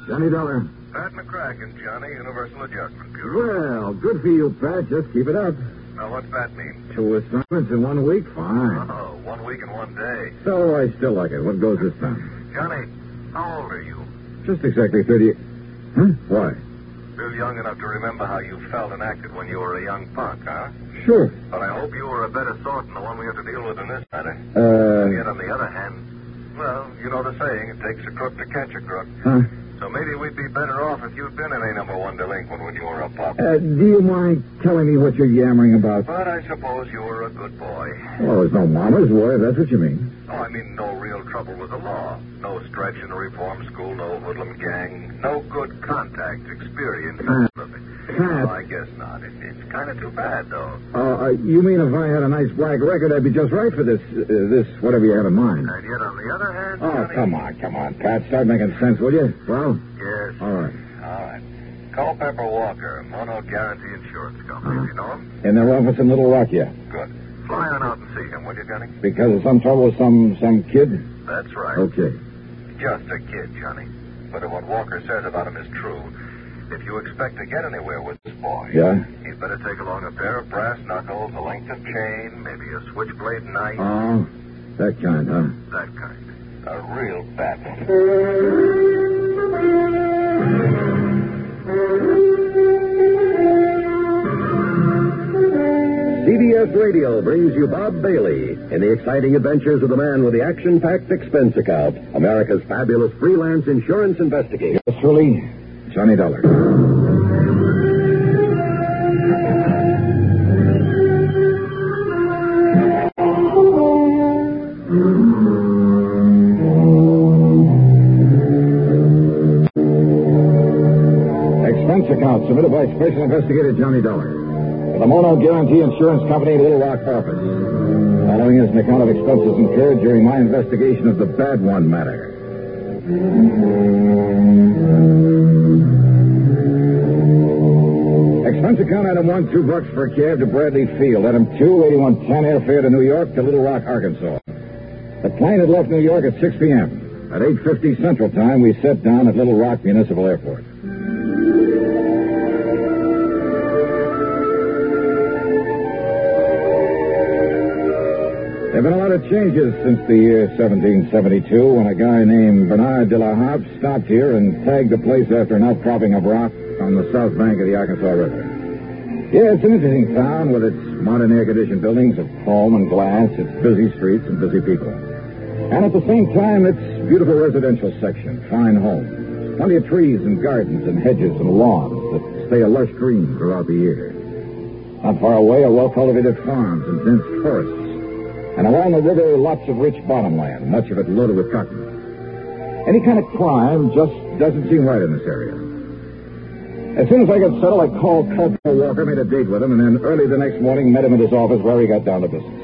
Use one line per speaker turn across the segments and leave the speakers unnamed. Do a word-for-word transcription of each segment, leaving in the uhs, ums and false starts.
Johnny Dollar.
Pat McCracken, Johnny, Universal Adjustment Bureau.
Well, good for you, Pat. Just keep it up.
Now, what's that mean?
Two assignments in one week? Fine.
Oh, one week and one day.
So I still like it. What goes this time?
Johnny, how old are you?
Just exactly thirty. Huh? Why?
Still young enough to remember how you felt and acted when you were a young punk, huh?
Sure.
But I hope you were a better sort than the one we have to deal with in this matter.
Uh...
And yet, on the other hand, well, you know the saying, it takes a crook to catch a crook.
Huh?
So maybe we'd be better off if you'd been an A number one delinquent when you were a pup.
Uh, do you mind telling me what you're yammering about?
But I suppose you were a good boy.
Well, there's no mama's boy, if that's what you mean.
Oh, I mean no real trouble with the law. No stretch in a reform school, no hoodlum gang, no good contact experience.
Pat.
Well, I guess not. It, it's kind of too bad, though.
Uh, uh, you mean if I had a nice black record, I'd be just right for this, uh, this, whatever you have in mind.
And yet, on the other hand,
Oh,
Johnny...
come on, come on, Pat. Start making sense, will you? Well?
Yes.
All right.
All right. Culpepper Walker, Mono Guarantee Insurance Company.
Uh-huh.
You know him?
In their office in Little Rock, yeah.
Good. Fly on out and see him, will you, Johnny?
Because of some trouble with some, some kid?
That's right.
Okay.
Just a kid, Johnny. But if what Walker says about him is true, if you expect to get anywhere with this boy,
Yeah?
you'd better take along a pair of brass knuckles, a length of chain, maybe a switchblade knife.
Oh, that kind, huh?
That kind. A real bad one.
C B S Radio brings you Bob Bailey in the exciting adventures of the man with the action-packed expense account, America's fabulous freelance insurance investigator.
Yours truly, Johnny Dollar. Expense account submitted by Special Investigator Johnny Dollar. The Mono Guarantee Insurance Company, Little Rock office. Following is an account of expenses incurred during my investigation of the Bad One matter. Expense account item one, two bucks for a cab to Bradley Field. Item two, eighty-one ten airfare to New York to Little Rock, Arkansas. The plane had left New York at six p.m. At eight fifty Central Time, we set down at Little Rock Municipal Airport. There have been a lot of changes since the year seventeen seventy-two when a guy named Bernard de la Harpe stopped here and tagged the place after an outcropping of rock on the south bank of the Arkansas River. Yeah, it's an interesting town with its modern air-conditioned buildings of foam and glass, its busy streets and busy people. And at the same time, its beautiful residential section, fine homes, plenty of trees and gardens and hedges and lawns that stay a lush green throughout the year. Not far away are well-cultivated farms and dense forests. And along the river, lots of rich bottomland, much of it loaded with cotton. Any kind of crime just doesn't seem right in this area. As soon as I got settled, I called Culpepper Walker, made a date with him, and then early the next morning met him at his office where he got down to business.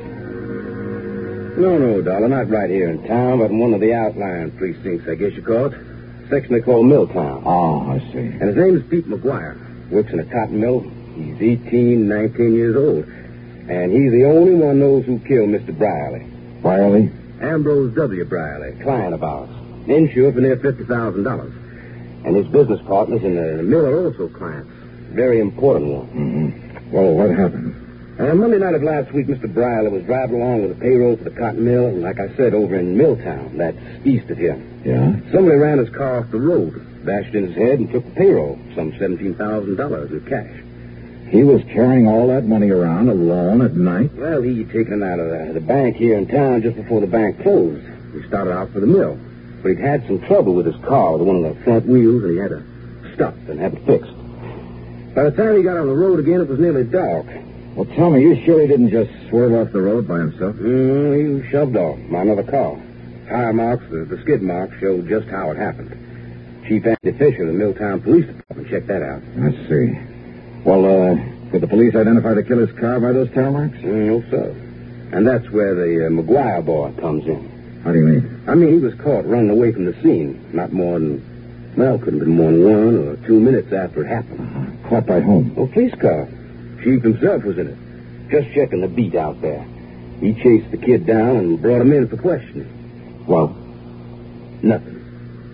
No, no, Dollar, not right here in town, but in one of the outlying precincts, I guess you call it. Section they call Milltown.
Oh, I see.
And his name is Pete McGuire. Works in a cotton mill. He's eighteen, nineteen years old. And he's the only one knows who killed Mister Brierly.
Brierly?
Ambrose W. Brierly, client of ours. Insured for near fifty thousand dollars. And his business partners in the mill are also clients. Very important one.
Mm-hmm. Well, what happened?
Uh, Monday night of last week, Mister Brierly was driving along with a payroll for the cotton mill, like I said, over in Milltown. That's east of here.
Yeah?
Somebody ran his car off the road, bashed in his head, and took the payroll, some seventeen thousand dollars in cash.
He was carrying all that money around alone at night?
Well, he'd taken it out of the, the bank here in town just before the bank closed. He started out for the mill. But he'd had some trouble with his car, with one of the front wheels, and he had to stop and have it fixed. By the time he got on the road again, it was nearly dark.
Well, tell me, you sure he didn't just swerve off the road by himself?
Mm, he shoved off by another car. Tire marks, the, the skid marks, showed just how it happened. Chief Andy Fisher of the Milltown Police Department checked that out.
I see. Well, uh, could the police identify the killer's car by those tire marks?
Mm, no, sir. And that's where the uh, McGuire boy comes in.
How do you mean?
I mean, he was caught running away from the scene. Not more than, well, couldn't have been more than one or two minutes after it happened.
Uh-huh. Caught by whom?
Oh, police car. Chief himself was in it. Just checking the beat out there. He chased the kid down and brought him in for questioning.
Well?
Nothing.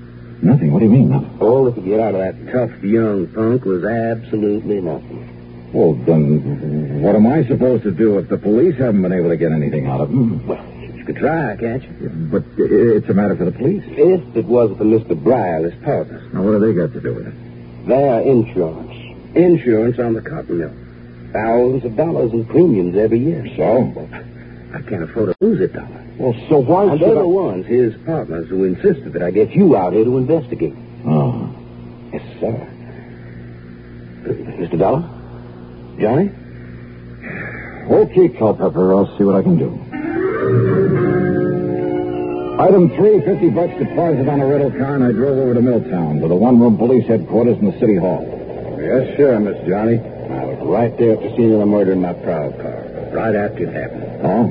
Nothing? What do you mean, nothing?
All they could get out of that tough young punk was absolutely nothing.
Well, then, what am I supposed to do if the police haven't been able to get anything out of him?
Well, you could try, can't you?
But it's a matter for the police.
If it wasn't for Mister Bryle, his partner.
Now, what have they got to do with it?
Their insurance. Insurance on the cotton mill. Thousands of dollars in premiums every year.
So?
I can't afford to lose it, Dollar.
Well, so why
And
should
they're
I...
the ones, his partners, who insisted that I get you out here to investigate.
Oh.
Yes, sir. Mister Dollar? Johnny?
Okay, Culpepper, I'll see what I can do. Item three, fifty bucks deposit on a rental car, and I drove over to Milltown to the one-room police headquarters in the city hall.
Yes, sir, Miss Johnny. I was right there at the scene of the murder in my proud car, right after it happened.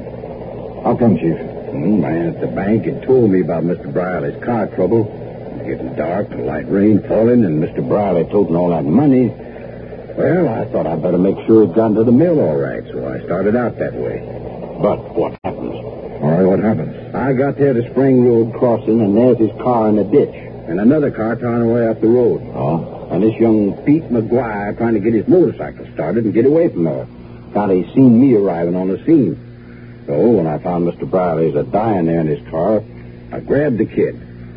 Oh? How come, Chief?
The man at the bank had told me about Mister Briley's car trouble. It was getting dark, the light rain falling, and Mister Briley toting all that money. Well, I thought I'd better make sure he'd gotten to the mill all right, so I started out that way. But what happens?
All right, what happens?
I got there to Spring Road crossing, and there's his car in the ditch, and another car trying away up the road.
Oh?
And this young Pete McGuire trying to get his motorcycle started and get away from her. Thought he seen me arriving on the scene. So when I found Mister Briley's a dying there in his car, I grabbed the kid.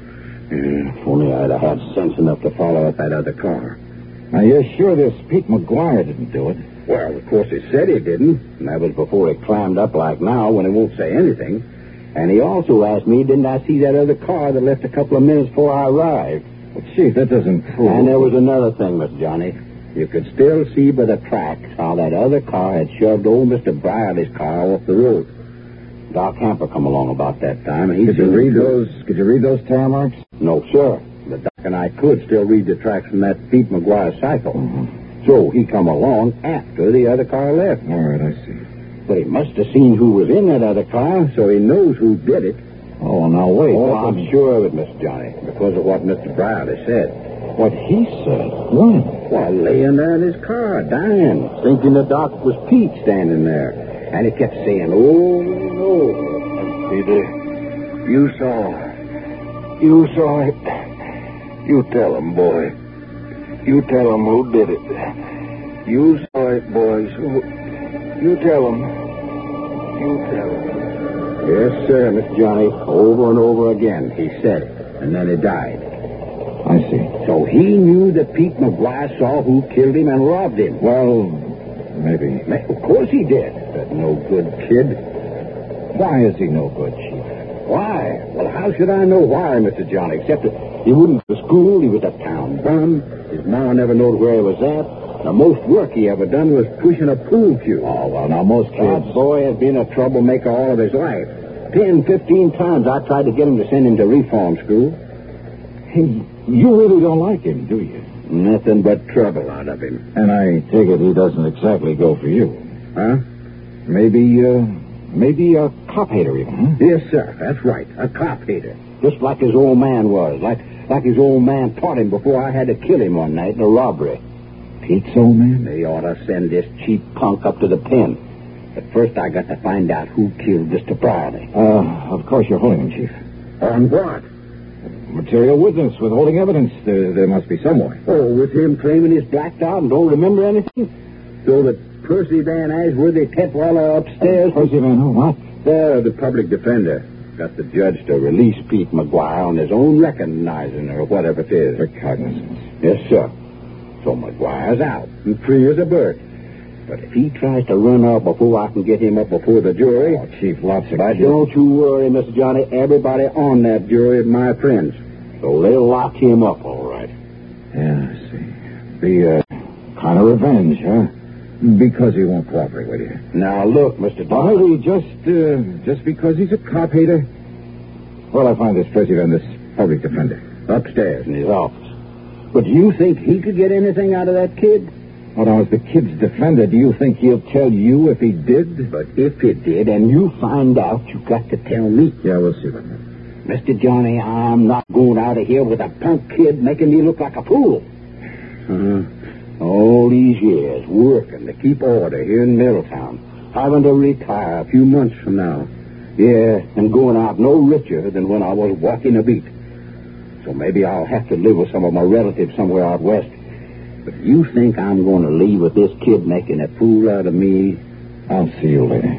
Mm, if only I'd have had sense enough to follow up that other car.
Now, you're sure this Pete McGuire didn't do it?
Well, of course he said he didn't, and that was before he climbed up like now when he won't say anything. And he also asked me, didn't I see that other car that left a couple of minutes before I arrived?
Well, Chief, that doesn't prove...
And there was another thing, Miss Johnny. You could still see by the tracks how that other car had shoved old Mister Briley's car off the road. Doc Hamper come along about that time, and he
Could you read those? Could you read those tire marks?
No, sir. But Doc and I could still read the tracks from that Pete McGuire cycle.
Mm-hmm.
So he come along after the other car left.
All right, I see.
But he must have seen who was in that other car, so he knows who did it.
Oh, now wait.
Oh,
that's
I'm
a-
sure of it, Miss Johnny, because of what Mister Briley said.
What he said? When?
Well, laying there in his car, dying, thinking the doc was Pete standing there. And he kept saying, oh, no.
Peter, you saw. You saw it. You tell him, boy. You tell him who did it. You saw it, boys. Who... You tell him. You tell him.
Yes, sir, Miss Johnny. Over and over again, he said it. And then he died.
I see.
So he knew that Pete McGuire saw who killed him and robbed him.
Well, maybe.
Of course he did. That no good kid.
Why is he no good, Chief?
Why? Well, how should I know why, Mister Johnny, except that he wouldn't go to school, he was a town bum, his ma never knowed where he was at. The most work he ever done was pushing a pool cue.
Oh, well, now, most
That
kids...
boy has been a troublemaker all of his life. Ten, fifteen times I tried to get him to send him to reform school.
Hey, you really don't like him, do you?
Nothing but trouble out of him.
And I take it he doesn't exactly go for you.
Huh?
Maybe, uh, maybe a cop hater even, huh?
Yes, sir, that's right. A cop hater. Just like his old man was. Like like his old man taught him before I had to kill him one night in a robbery.
Pete's old man?
They ought to send this cheap punk up to the pen. But first I got to find out who killed Mister Briley.
Uh, of course you're holding him, Chief.
On what?
Material witness, withholding evidence. There, there must be some way.
Oh, with him claiming he's blacked out and don't remember anything? So that Percy Van Ashworthy Tetweiler upstairs...
Percy Van who? What?
There, the public defender. Got the judge to release Pete McGuire on his own recognizing or whatever it is.
Recognizance.
Yes, sir. So McGuire's out and free as a bird. But if he tries to run off before I can get him up before the jury...
Oh, Chief, lots of...
But don't you worry, Mister Johnny. Everybody on that jury is my friends. So they'll lock him up, all right.
Yeah, I see. Be, uh, kind of revenge, huh? Because he won't cooperate with you.
Now, look, Mister
Well,
Johnny.
maybe just, uh, just because he's a cop hater? Well, I find this Percy Van, this public defender.
Upstairs in his office. But do you think he could get anything out of that kid?
Well, now, as the kid's defender, do you think he'll tell you if he did?
But if he did, and you find out, you got to tell me.
Yeah, we'll see about that.
Mister Johnny, I'm not going out of here with a punk kid making me look like a fool. Uh-huh. All these years working to keep order here in Middletown, having to retire a few months from now. Yeah, and going out no richer than when I was walking a beat. So maybe I'll have to live with some of my relatives somewhere out west. But you think I'm going to leave with this kid making a fool out of me?
I'll see you later.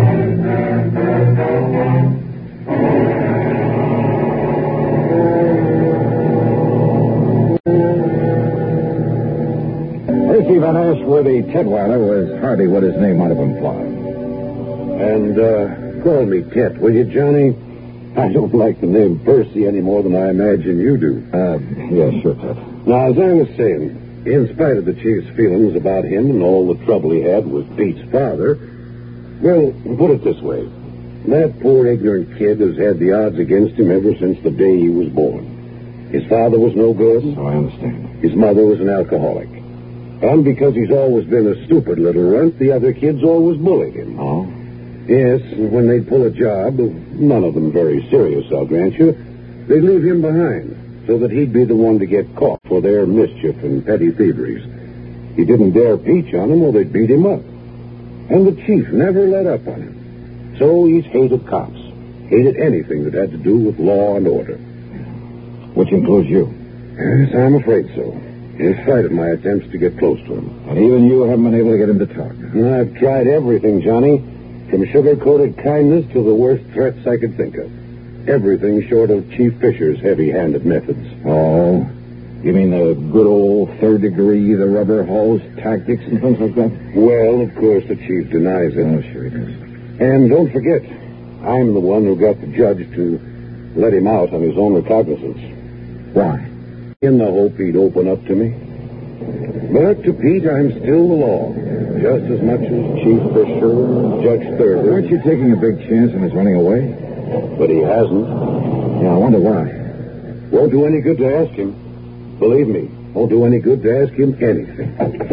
Percy Van Ashworthy Tetweiler was hardly what his name might have implied.
And, uh, call me Tet, will you, Johnny? I don't like the name Percy any more than I imagine you do.
Uh, yeah, sure, Ted.
Now, as I was saying, in spite of the chief's feelings about him and all the trouble he had with Pete's father, well, put it this way. That poor ignorant kid has had the odds against him ever since the day he was born. His father was no good.
So I understand.
His mother was an alcoholic. And because he's always been a stupid little runt, the other kids always bullied him.
Oh?
Yes, and when they'd pull a job, none of them very serious, I'll grant you, they'd leave him behind so that he'd be the one to get caught for their mischief and petty thieveries. He didn't dare peach on them or they'd beat him up. And the chief never let up on him. So he's hated cops, hated anything that had to do with law and order.
Which includes you.
Yes, I'm afraid so. In spite of my attempts to get close to him.
And even you haven't been able to get him to talk.
I've tried everything, Johnny. From sugar-coated kindness to the worst threats I could think of. Everything short of Chief Fisher's heavy-handed methods.
Oh? You mean the good old third degree, the rubber hose tactics and things like that?
Well, of course, the chief denies it.
Oh, sure he does.
And don't forget, I'm the one who got the judge to let him out on his own recognizance.
Why?
In the hope he'd open up to me. But to Pete, I'm still the law. Just as much as Chief Fisher and Judge Thurber.
Weren't you taking a big chance on his running away?
But he hasn't.
Yeah, I wonder why.
Won't do any good to ask him. Believe me, won't do any good to ask him anything.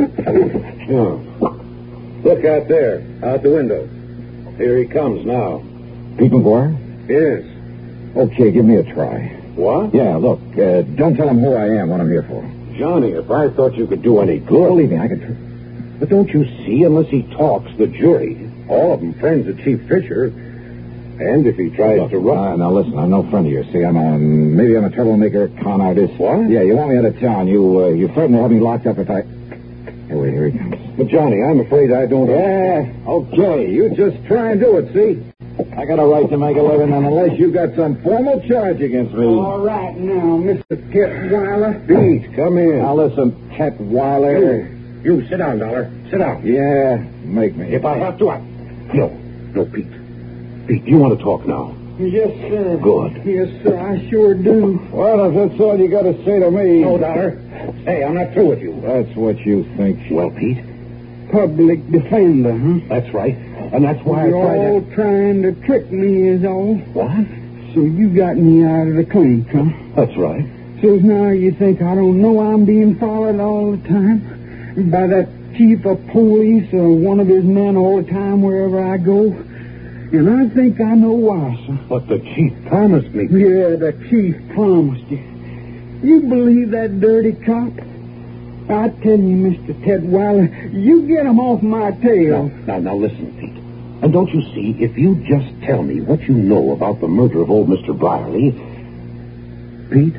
Oh. Look out there, out the window. Here he comes now.
Pete McGuire?
Yes.
Okay, give me a try.
What?
Yeah, look, uh, don't tell him who I am, what I'm here for.
Johnny, if I thought you could do any good...
Believe me, I can... Tr-
But don't you see, unless he talks, the jury, all of them friends of Chief Fisher, and if he tries
Look,
to run...
Uh, now, listen, I'm no friend of yours. See, I'm a... Maybe I'm a troublemaker, con artist.
What?
Yeah, you want me out of town. You, uh, you threaten to have me locked up if I... Hey, wait, here he comes.
But, Johnny, I'm afraid I don't...
Yeah, okay. You just try and do it, see? I got a right to make a living, and unless you got some formal charge against me...
All right now, Mister Tetweiler.
Pete, come in.
Now, listen, Tetweiler...
You, sit down, Dollar. Sit down.
Yeah, make me.
If I have to, I... No, no, Pete. Pete, you want to talk now?
Yes, sir.
Good.
Yes, sir, I sure do.
Well, if that's all you got to say to me...
No, Dollar. Hey, I'm not through with you.
That's what you think.
Well, Pete,
Public defender, huh?
that's right. And that's why
You're
I tried
all
to...
trying to trick me is all.
What?
So you got me out of the clink, huh?
That's right.
So now you think I don't know I'm being followed all the time? By that chief of police or one of his men all the time wherever I go? And I think I know why, sir.
But the chief promised me...
Yeah, the chief promised you. You believe that dirty cop? I tell you, Mister Tetweiler, you get him off my tail.
Now, now, now, listen, Pete. And don't you see, if you just tell me what you know about the murder of old Mister Brierly... Pete?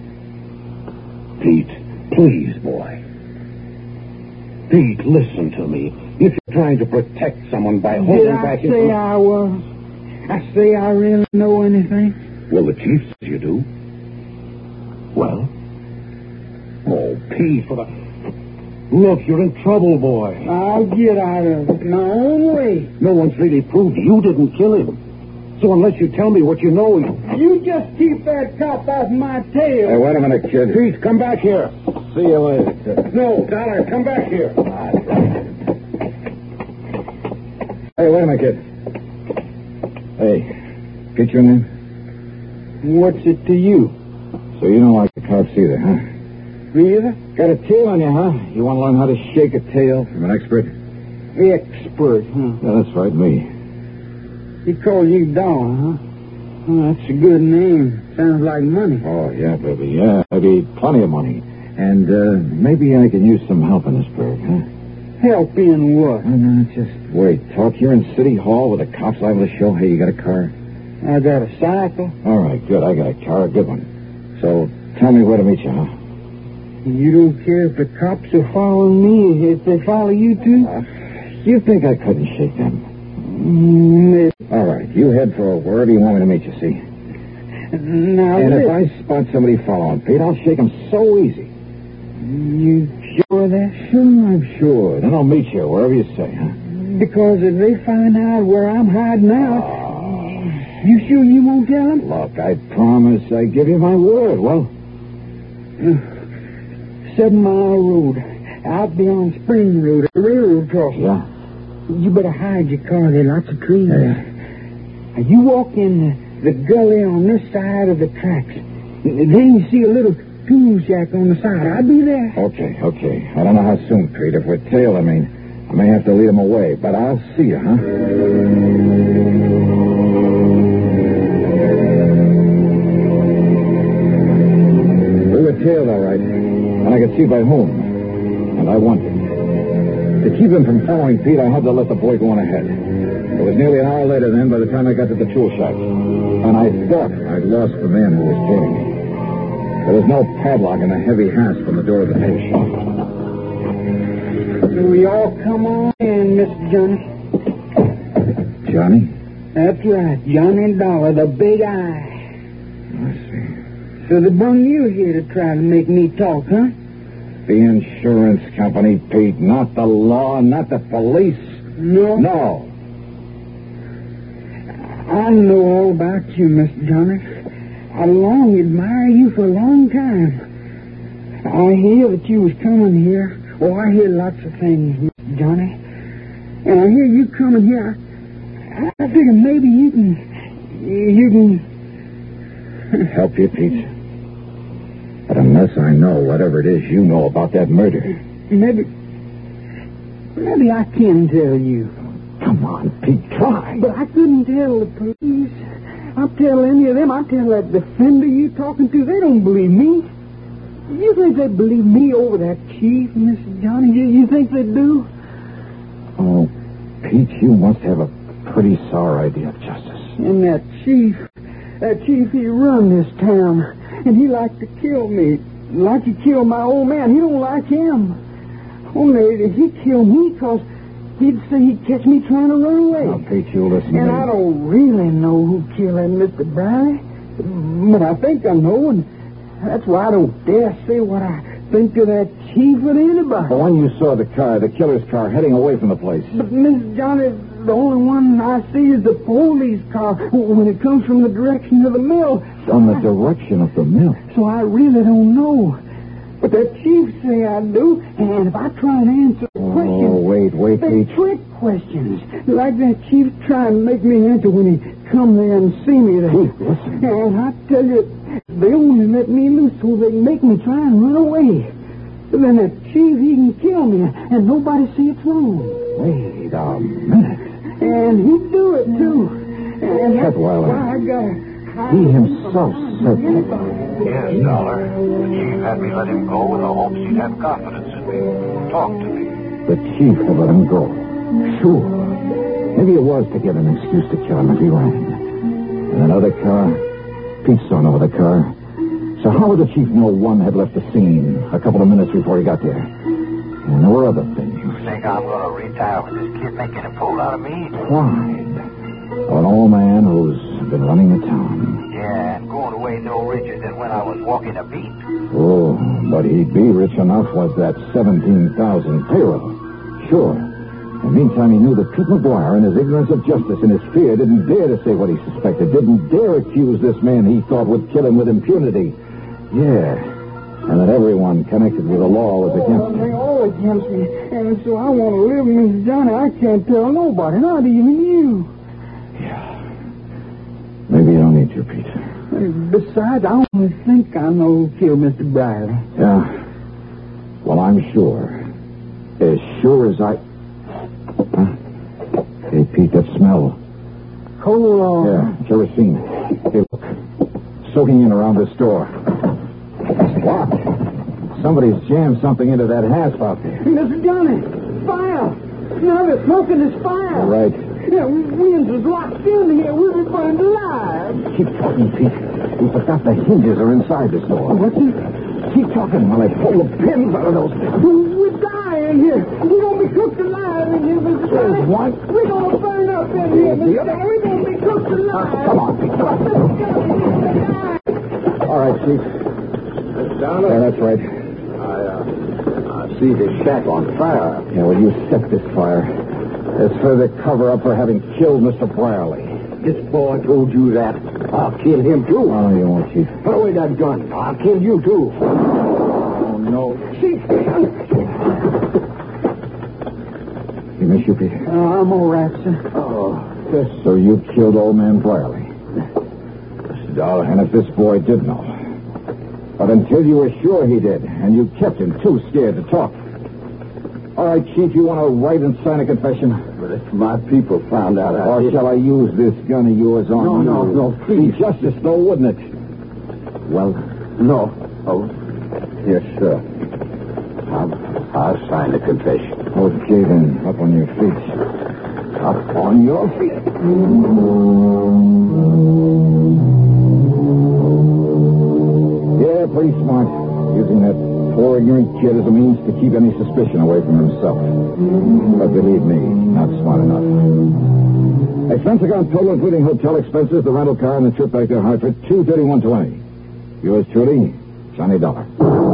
Pete, please, boy. Pete, listen to me. If you're trying to protect someone by
Did
holding
I
back...
say
information-
I was? I say I really know anything?
Well, the chief says you do. Well? Oh, Pete, for the... Look, you're in trouble, boy.
I'll get out of it my own way.
No one's really proved you didn't kill him. So unless you tell me what you know...
You just keep that cop off my tail.
Hey, wait a minute, kid.
Pete, come back here.
See you later, kid.
No, Dollar, come back here.
Hey, wait a minute, kid. Hey, get your name?
What's it to you?
So you don't like the cops either, huh?
Either?
Got a tail on you, huh? You want to learn how to shake a tail from an expert?
Expert, huh?
Yeah, that's right, me.
He calls you Dollar, huh? Oh, that's a good name. Sounds like money.
Oh, yeah, baby, yeah. Maybe plenty of money. And uh, maybe I can use some help in this burg, huh?
Help in what?
Oh, no, just wait. Talk here in City Hall with the cops liable to show, hey, you got a car?
I got a cycle.
All right, good. I got a car, a good one. So tell me where to meet you, huh?
You don't care if the cops are following me, if they follow you too?
Uh, you think I couldn't shake them?
Mm,
All right, you head for wherever you want me to meet you, see?
now,
And if
li-
I spot somebody following Pete, I'll shake them so easy.
You sure of that?
Sure, I'm sure. Then I'll meet you wherever you say, huh?
Because if they find out where I'm hiding out, you sure you won't tell them?
Look, I promise I give you my word. Well,
Seven Mile Road, out beyond Spring Road, a railroad crossing.
yeah.
You better hide your car. There are lots of trees
Yeah.
there. Now, you walk in the, the gully on this side of the tracks. Then you see a little tool shack on the side. I'll be there.
Okay, okay. I don't know how soon, Pete. If we're tailed, I mean, I may have to lead them away, but I'll see you, huh? We were tailed, all right, and I could see by whom, and I wanted. To keep him from following Pete, I had to let the boy go on ahead. It was nearly an hour later then by the time I got to the tool shack, and I thought I'd lost the man who was tailing me. There was no padlock and a heavy hasp on the door of the tool shack.
We all come on in, Mister Johnny.
Johnny?
That's right, Johnny Dollar, the big eye.
I see.
So they brung you here to try to make me talk, huh?
The insurance company, Pete, not the law, not the police.
No.
No.
I know all about you, Mister Johnny. I long admired you for a long time. I hear that you was coming here. Oh, I hear lots of things, Mister Johnny. And I hear you coming here. I, I figure maybe you can... You can...
Help you, Pete. But unless I know whatever it is you know about that murder.
Maybe... Maybe I can tell you.
Come on, Pete, try.
But I couldn't tell the police. I'll tell any of them. I'll tell that defender you talking to. They don't believe me. You think they believe me over that chief, Mister Johnny? You, you think they do?
Oh, Pete, you must have a pretty sour idea of justice.
And that chief, that chief, he run this town. And he like to kill me. Like to kill my old man. He don't like him. Only he killed me because he'd say he'd catch me trying to run away.
Now, Pete, you listen
And
to me.
I don't really know who killed that Mister Briley. But I think I know, and that's why I don't dare say what I think of that chief with anybody.
The one you saw, the car, the killer's car, heading away from the place.
But, Miss Johnny, the only one I see is the police car when it comes from the direction of the mill.
From the direction of the mill.
So I really don't know. But that chief say I do, and if I try and answer questions...
Oh, wait, wait,
They
Pete.
trick questions. Like that chief trying to make me answer when he come there and see me there.
Pete, listen.
And I tell you, they only let me loose so they can make me try and run away. Then that chief, he can kill me, and nobody see it's wrong.
Wait a minute.
And he'd do it, too. And that's
Chetweiler.
why I gotta...
He himself said that.
Yes, Dollar. The chief had me let him go in the hopes he'd have confidence in me. Talk to me.
The chief had let him go. Sure. Maybe it was to get an excuse to kill him if he ran. And another car. Pete saw another car. So how would the chief know one had left the scene a couple of minutes before he got there? And there were other things.
You think I'm going to retire with this kid making a fool out of me?
Pride of an old man who's been running the town.
Yeah, and going away no richer than when I was walking a beat.
Oh, but he'd be rich enough was that seventeen thousand payroll. Sure. And meantime, he knew that Pete McGuire, in his ignorance of justice and his fear, didn't dare to say what he suspected, didn't dare accuse this man he thought would kill him with impunity. Yeah. And that everyone connected with the law was against
They
him.
all against me. And so I want to live, Miss Johnny. I can't tell nobody, not even you.
Yeah. Maybe you don't need to, Pete.
And besides, I only think I know who killed Mister Briley.
Yeah. Well, I'm sure. As sure as I... Huh? Hey, Pete, that smell.
Coal oil.
Yeah, kerosene. Hey, look. Soaking in around this door. What? Somebody's jammed something into that hasp out there.
Mister Johnny, fire! Now they're smoking this fire.
All right.
Yeah, Williams is locked in here. We'll be burned alive.
Keep talking, Pete. He forgot the hinges are inside this door.
What's it?
Keep talking while I pull the pins out of those things.
We're dying here. We're going to be cooked alive in here, Mister Johnny.
What?
We're going to burn up in here, Mister Johnny. We're going to be cooked alive.
Uh, come on, Pete, come on. All right, Chief.
Mister Dollar?
Yeah, that's right.
I, uh, I see this shack on fire.
Yeah, well, you set this fire. It's further cover-up for having killed Mister Brierly.
This boy told you that. I'll kill him, too.
Oh, you won't, Chief.
Put away that gun. I'll kill you, too.
Oh, no. Chief! You miss you, Pete?
Uh, I'm all right, sir.
Oh, yes. So you killed old man Brierly.
Mister Dollar.
And if this boy did know. But until you were sure he did, and you kept him too scared to talk. All right, Chief, you want to write and sign a confession?
But if my people found out I
Or
did...
shall I use this gun of yours on
No,
you?
no, no,
Be
please.
justice, though, wouldn't it? Well,
No. Oh, yes, sir. I'll, I'll sign the confession.
okay, then. Up on your feet. Up on your feet. Yeah, pretty smart. Using that poor ignorant kid as a means to keep any suspicion away from himself. But believe me, not smart enough. Expense account total, including hotel expenses, the rental car, and the trip back to Hartford, two thirty-one twenty. Yours truly, Johnny Dollar.